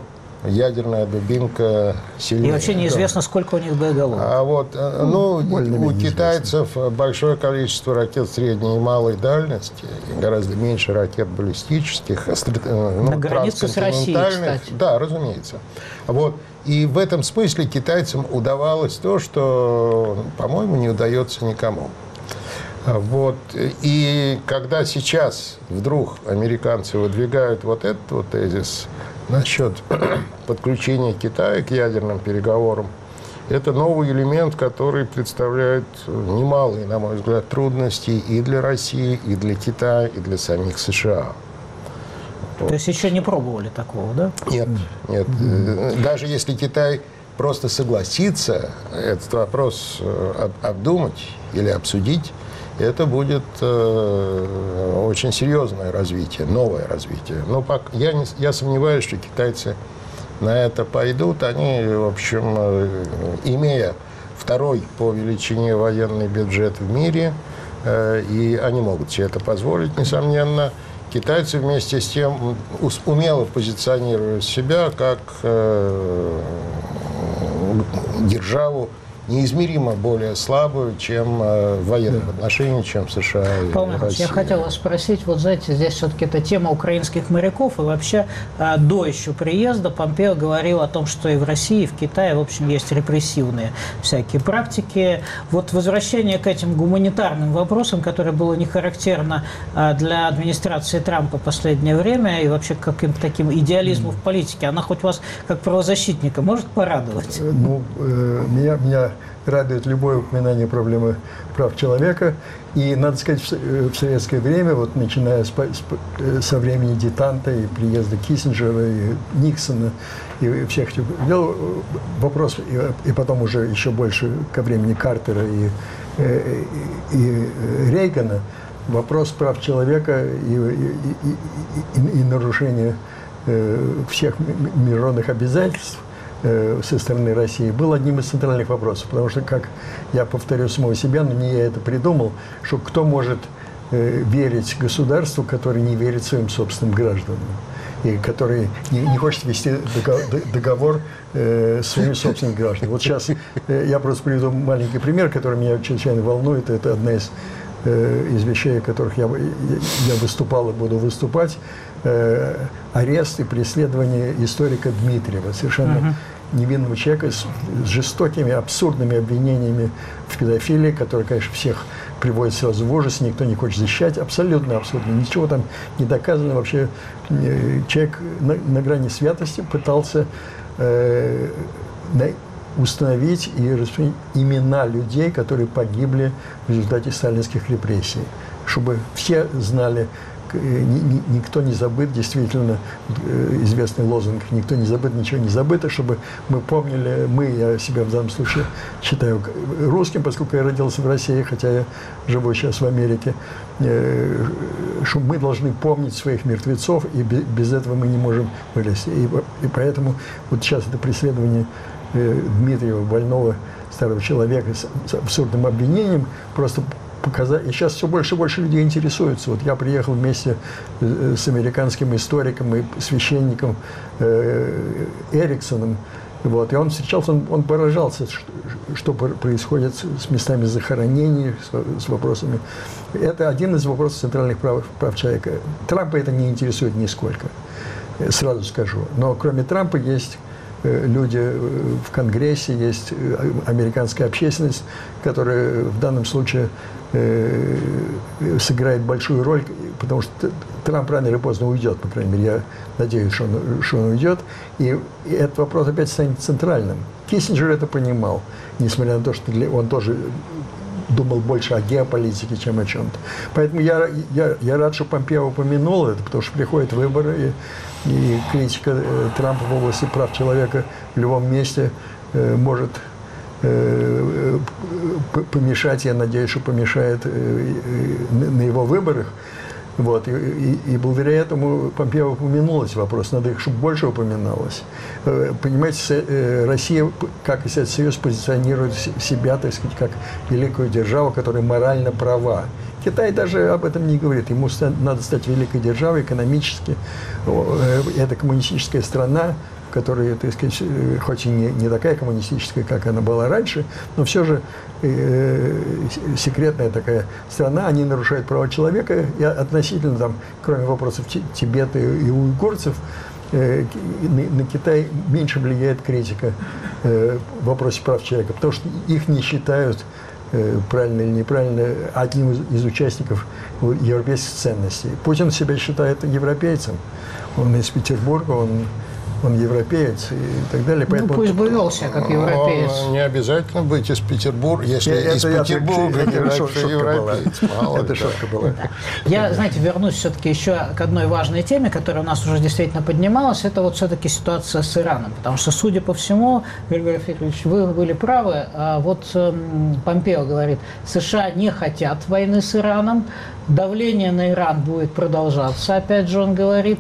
ядерная дубинка сильнее. И вообще неизвестно, да. сколько у них боеголовок. А вот, ну, ну у китайцев большое количество ракет средней и малой дальности, гораздо меньше ракет баллистических, ну, на границе с Россией, кстати. Да, разумеется. Вот. И в этом смысле китайцам удавалось то, что, по-моему, не удается никому. Вот. И когда сейчас вдруг американцы выдвигают вот этот вот тезис насчет подключения Китая к ядерным переговорам, это новый элемент, который представляет немалые, на мой взгляд, трудности и для России, и для Китая, и для самих США. Вот. То есть еще не пробовали такого, да? Нет, нет. Mm-hmm. Даже если Китай просто согласится этот вопрос обдумать или обсудить, это будет э, очень серьезное развитие, новое развитие. Но пока, я, не, я сомневаюсь, что китайцы на это пойдут. Они, в общем, э, имея второй по величине военный бюджет в мире, э, и они могут себе это позволить, несомненно. Китайцы вместе с тем умело позиционируют себя как э, державу, неизмеримо более слабую, чем э, в военном да. отношении, чем США и Павел Россия. Я хотел вас спросить, вот знаете, здесь все-таки это тема украинских моряков, и вообще э, до еще приезда Помпео говорил о том, что и в России, и в Китае, в общем, есть репрессивные всякие практики. Вот возвращение к этим гуманитарным вопросам, которое было не характерно э, для администрации Трампа в последнее время, и вообще к каким-то таким идеализму mm. в политике, она хоть вас, как правозащитника, может порадовать? Ну, э, меня... меня... радует любое упоминание проблемы прав человека. И, надо сказать, в советское время, вот начиная с, со времени детанта и приезда Киссинджера, и Никсона, и всех этих дел, вопрос, и, и потом уже еще больше ко времени Картера и, и, и Рейгана, вопрос прав человека и, и, и, и нарушение всех международных обязательств со стороны России был одним из центральных вопросов. Потому что, как я повторю самого себя, но не я это придумал, что кто может э, верить государству, которое не верит своим собственным гражданам, и который не, не хочет вести договор, договор э, с своими собственными гражданами. Вот сейчас э, я просто приведу маленький пример, который меня чрезвычайно волнует. Это одна из, э, из вещей, о которых я, я выступал и буду выступать. Э, арест и преследование историка Дмитриева, совершенно uh-huh. невинного человека с, с жестокими, абсурдными обвинениями в педофилии, которые, конечно, всех приводят сразу в ужас, никто не хочет защищать, абсолютно абсурдно, ничего там не доказано. Вообще э, человек на, на грани святости пытался э, на, установить и распространить имена людей, которые погибли в результате сталинских репрессий, чтобы все знали. Никто не забыт, действительно, известный лозунг, никто не забыт, ничего не забыто, чтобы мы помнили, мы, я себя в данном случае считаю русским, поскольку я родился в России, хотя я живу сейчас в Америке, что мы должны помнить своих мертвецов, и без этого мы не можем вылезти. И, и поэтому вот сейчас это преследование Дмитриева, больного старого человека с абсурдным обвинением, просто показать. И сейчас все больше и больше людей интересуются. Вот я приехал вместе с американским историком и священником э, Эриксоном. Вот, и он встречался, он, он поражался, что, что происходит с местами захоронений, с, с вопросами. Это один из вопросов центральных прав, прав человека. Трампа это не интересует нисколько, сразу скажу. Но кроме Трампа есть люди в Конгрессе, есть американская общественность, которая в данном случае э, сыграет большую роль, потому что Трамп рано или поздно уйдет, по крайней мере, я надеюсь, что он, что он уйдет, и, и этот вопрос опять станет центральным. Киссинджер это понимал, несмотря на то, что для, он тоже думал больше о геополитике, чем о чем-то. Поэтому я, я, я рад, что Помпео упомянул это, потому что приходят выборы, и, и критика э, Трампа в области прав человека в любом месте э, может э, помешать, я надеюсь, что помешает э, э, на его выборах. Вот, и, и, и благодаря этому Помпео упомянулось вопрос, надо их, чтобы больше упоминалось. Понимаете, Россия, как и Советский Союз, позиционирует себя, так сказать, как великую державу, которая морально права. Китай даже об этом не говорит. Ему надо стать великой державой экономически. Это коммунистическая страна, которая, так сказать, хоть и не, не такая коммунистическая, как она была раньше, но все же э, секретная такая страна, они нарушают права человека, и относительно, там, кроме вопросов Тибета и уйгурцев, э, на, на Китай меньше влияет критика э, в вопросе прав человека, потому что их не считают, э, правильно или неправильно, одним из, из участников европейских ценностей. Путин себя считает европейцем. Он из Петербурга, он, он европеец и так далее. Ну, поэтому пусть бы вел себя как европеец. Он не обязательно быть из Петербурга, если это, из это, Петербурга это, европеец. Это шутка была. Я, знаете, вернусь все-таки еще к одной важной теме, которая у нас уже действительно поднималась. Это вот все-таки ситуация с Ираном. Потому что, судя по всему, Григорий Федорович, вы были правы. Вот Помпео говорит, США не хотят войны с Ираном. Давление на Иран будет продолжаться, опять же он говорит.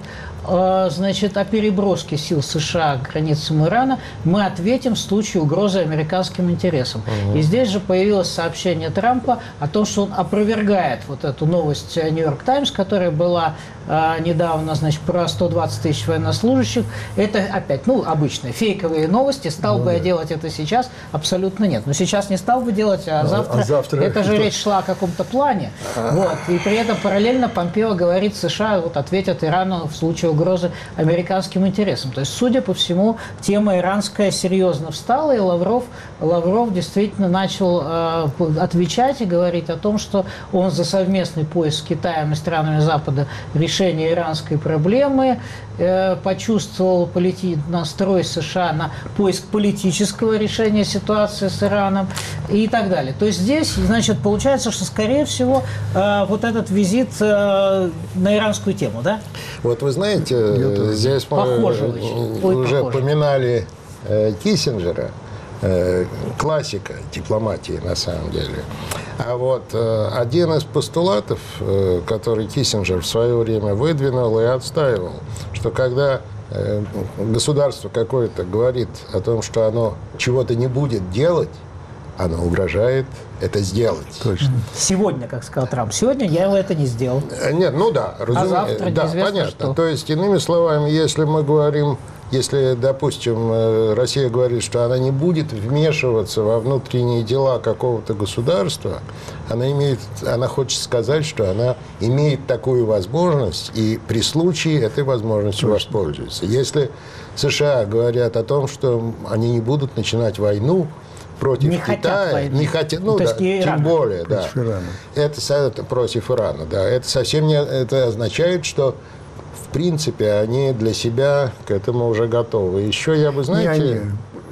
Значит, о переброске сил США к границам Ирана мы ответим в случае угрозы американским интересам. Угу. И здесь же появилось сообщение Трампа о том, что он опровергает вот эту новость «Нью-Йорк Таймс», которая была э, недавно, значит, про сто двадцать тысяч военнослужащих. Это опять, ну, обычные фейковые новости. Стал ну, бы да. я делать это сейчас? Абсолютно нет. Но сейчас не стал бы делать, а, а завтра... А завтра это же речь шла о каком-то плане. А-а-а. Вот. И при этом параллельно Помпео говорит, США вот ответят Ирану в случае угрозы американским интересам. То есть, судя по всему, тема иранская серьезно встала, и Лавров, Лавров действительно начал э, отвечать и говорить о том, что он за совместный поиск с Китаем и странами Запада решения иранской проблемы, э, почувствовал полити... настрой США на поиск политического решения ситуации с Ираном и так далее. То есть здесь, значит, получается, что, скорее всего, э, вот этот визит э, на иранскую тему, да? Вот вы знаете, здесь похоже, мы уже похоже. поминали э, Киссинджера, э, классика дипломатии на самом деле. А вот э, один из постулатов, э, который Киссинджер в свое время выдвинул и отстаивал, что когда э, государство какое-то говорит о том, что оно чего-то не будет делать, оно угрожает это сделать. Точно. Сегодня, как сказал Трамп, сегодня я его это не сделал. Нет, ну да, разумеется. А завтра да, неизвестно понятно. что. То есть, иными словами, если мы говорим, если, допустим, Россия говорит, что она не будет вмешиваться во внутренние дела какого-то государства, она имеет, она хочет сказать, что она имеет такую возможность и при случае этой возможностью Точно. воспользуется. Если США говорят о том, что они не будут начинать войну против не Китая, хотят не хотят, ну, ну да, тем более, да, Ирана. это против Ирана, да, это совсем не, это означает, что в принципе они для себя к этому уже готовы. Еще я бы, знаете,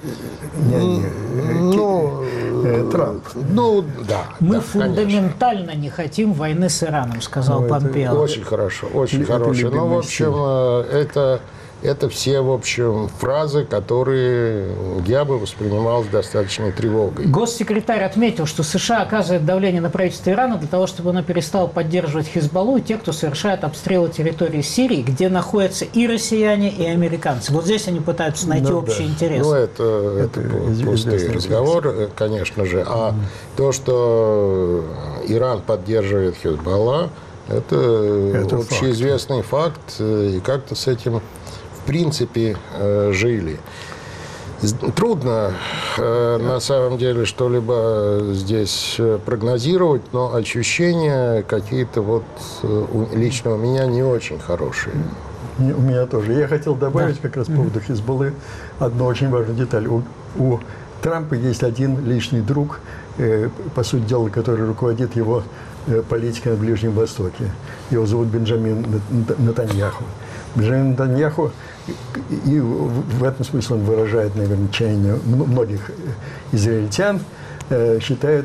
не, не, не, не, ну, Трамп, ну, да, мы да, фундаментально конечно. не хотим войны с Ираном, сказал ну, Помпео. Очень хорошо, очень это хорошо. Ну, в общем, это Это все, в общем, фразы, которые я бы воспринимал с достаточной тревогой. Госсекретарь отметил, что США оказывает давление на правительство Ирана для того, чтобы оно перестало поддерживать Хизбаллу и тех, кто совершает обстрелы территории Сирии, где находятся и россияне, и американцы. Вот здесь они пытаются найти ну, общий да. интерес. Ну, это, это, это пустый разговор, конечно же. А mm-hmm. то, что Иран поддерживает Хизбалла, это, это общеизвестный факт. факт, и как-то с этим в принципе жили. Трудно на самом деле что-либо здесь прогнозировать, но ощущения какие-то вот лично у меня не очень хорошие. У меня тоже. Я хотел добавить да. как раз по поводу Хизбаллы одну очень важную деталь. У, у Трампа есть один личный друг, э, по сути дела, который руководит его э, политикой на Ближнем Востоке. Его зовут Бенджамин Нетаньяху. Бенджамин Нетаньяху, и в этом смысле он выражает, наверное, чаяние многих израильтян, считает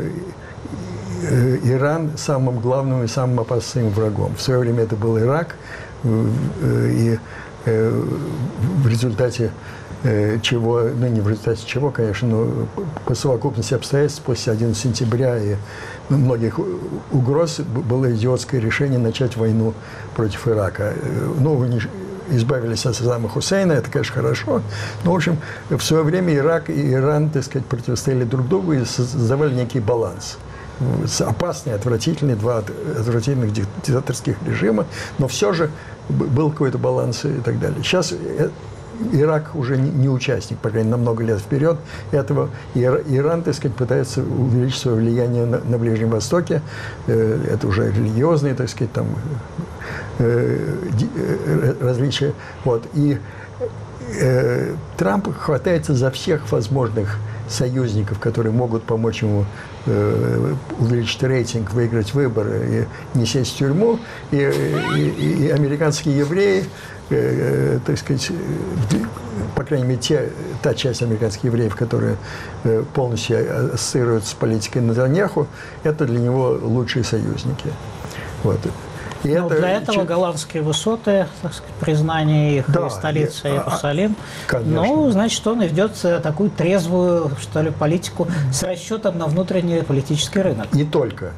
Иран самым главным и самым опасным врагом. В свое время это был Ирак, и в результате чего, ну не в результате чего, конечно, но по совокупности обстоятельств после одиннадцатого сентября и многих угроз было идиотское решение начать войну против Ирака. Ну, избавились от Саддама Хусейна, это, конечно, хорошо, но, в общем, в свое время Ирак и Иран, так сказать, противостояли друг другу и создавали некий баланс. Опасные, отвратительные, два отвратительных диктаторских режима, но все же был какой-то баланс и так далее. Сейчас Ирак уже не участник, по крайней мере, на много лет вперед этого. Иран, так сказать, пытается увеличить свое влияние на, на Ближнем Востоке. Это уже религиозные, так сказать, там различия. Вот. И э, Трамп хватается за всех возможных союзников, которые могут помочь ему э, увеличить рейтинг, выиграть выборы и не сесть в тюрьму. И, и, и американские евреи, э, так сказать, по крайней мере, те, та часть американских евреев, которые э, полностью ассоциируются с политикой Нетаньяху, это для него лучшие союзники. Вот. И Но это, для этого голландские высоты, так сказать, признание их, да, столица Иерусалим. Конечно. Ну, значит, он ведет такую трезвую, что ли, политику с расчетом на внутренний политический рынок. Не только.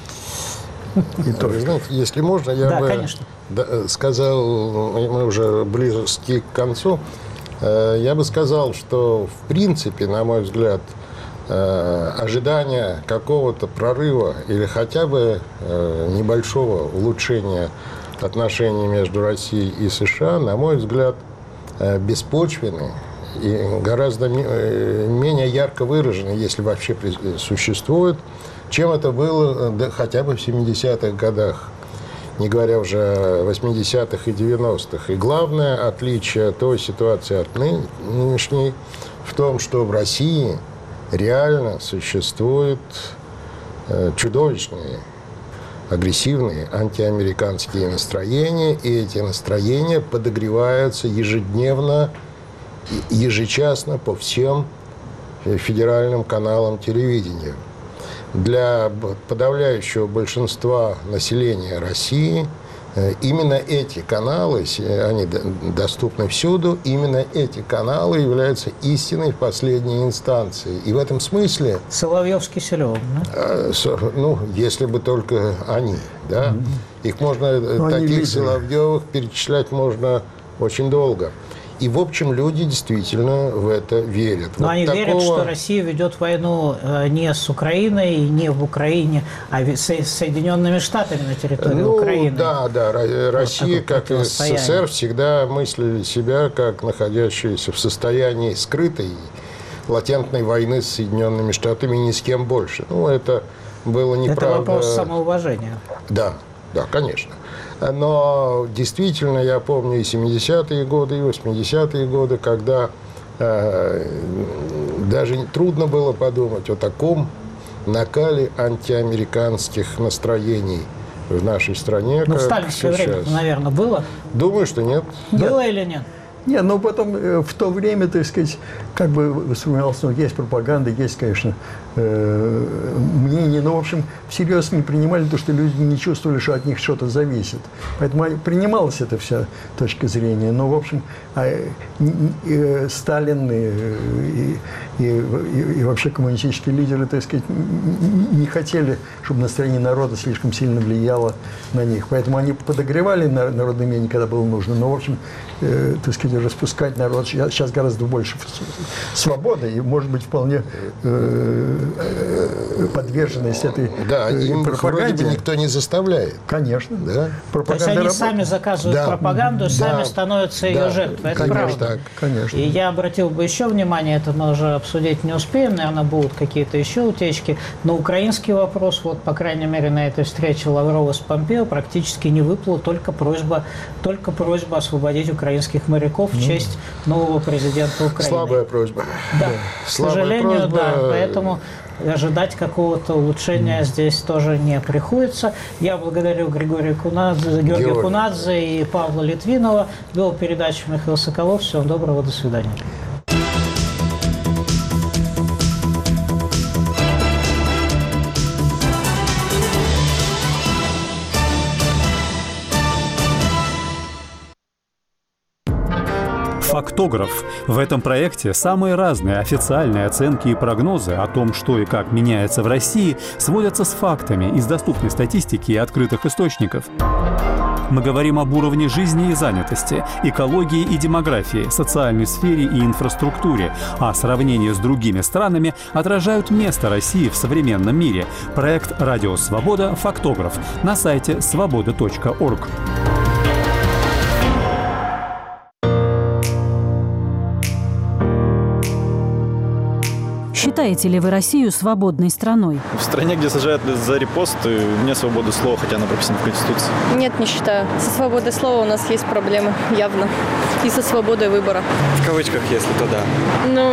Не только. Знаете, если можно, я да, бы конечно. сказал, мы уже близки к концу, я бы сказал, что в принципе, на мой взгляд, ожидание какого-то прорыва или хотя бы небольшого улучшения отношений между Россией и США, на мой взгляд, беспочвенны и гораздо менее ярко выражены, если вообще существует, чем это было хотя бы в семидесятых годах, не говоря уже о восьмидесятых и девяностых. И главное отличие той ситуации от нынешней в том, что в России реально существуют э, чудовищные, агрессивные антиамериканские настроения, и эти настроения подогреваются ежедневно, ежечасно по всем федеральным каналам телевидения. Для подавляющего большинства населения России именно эти каналы, они доступны всюду, именно эти каналы являются истиной в последней инстанции. И в этом смысле... Соловьев-Киселев, да? Ну, если бы только они, да? Mm-hmm. Их можно, Но таких Соловьевых перечислять можно очень долго. И, в общем, люди действительно в это верят. Но вот они такого... верят, что Россия ведет войну не с Украиной, не в Украине, а с Соединенными Штатами на территории ну, Украины. Да, да. Россия, вот как и СССР, всегда мыслили себя как находящиеся в состоянии скрытой, латентной войны с Соединенными Штатами, ни с кем больше. Ну, это было неправда. Это вопрос самоуважения. Да, да, конечно. Но действительно, я помню и семидесятые годы, и восьмидесятые годы, когда э, даже трудно было подумать о таком накале антиамериканских настроений в нашей стране. Ну, в сталинское время, наверное, было? Думаю, что нет. Было да. или нет? Не, ну потом э, в то время, так сказать, как бы воспринималось, ну, есть пропаганда, есть, конечно, э, мнение, но, в общем, всерьез не принимали то, что люди не чувствовали, что от них что-то зависит. Поэтому принималась эта вся точка зрения. Но, в общем, э, э, Сталин э, и, и, и, и вообще коммунистические лидеры, так сказать, не хотели, чтобы настроение народа слишком сильно влияло на них. Поэтому они подогревали народное мнение, когда было нужно. Но, в общем, э, так сказать, распускать народ. Сейчас гораздо больше свободы и, может быть, вполне э, подверженность этой да, им пропаганде. Вроде бы никто не заставляет. Конечно. Да? То есть они работает. Сами заказывают да. пропаганду, да. сами становятся ее да. жертвой. Это конечно, правда. Так. Конечно. И я обратил бы еще внимание, это мы уже обсудить не успеем, наверное, будут какие-то еще утечки, но украинский вопрос, вот, по крайней мере, на этой встрече Лаврова с Помпео практически не выплыла, только просьба, только просьба освободить украинских моряков в честь нового президента Украины. Слабая просьба. Да, да. к сожалению, просьба... да. Поэтому ожидать какого-то улучшения mm. здесь тоже не приходится. Я благодарю Григория Кунадзе, Георгия Георгий. Кунадзе и Павла Литвинова. Вел передачу Михаил Соколов. Всего доброго, до свидания. Фактограф. В этом проекте самые разные официальные оценки и прогнозы о том, что и как меняется в России, сводятся с фактами из доступной статистики и открытых источников. Мы говорим об уровне жизни и занятости, экологии и демографии, социальной сфере и инфраструктуре, а сравнение с другими странами отражают место России в современном мире. Проект «Радио Свобода. Фактограф» на сайте свобода точка орг. Считаете ли вы Россию свободной страной? В стране, где сажают за репосты, нет свободы слова, хотя она прописана в Конституции. Нет, не считаю. Со свободой слова у нас есть проблемы, явно. И со свободой выбора. В кавычках, если то да. Ну,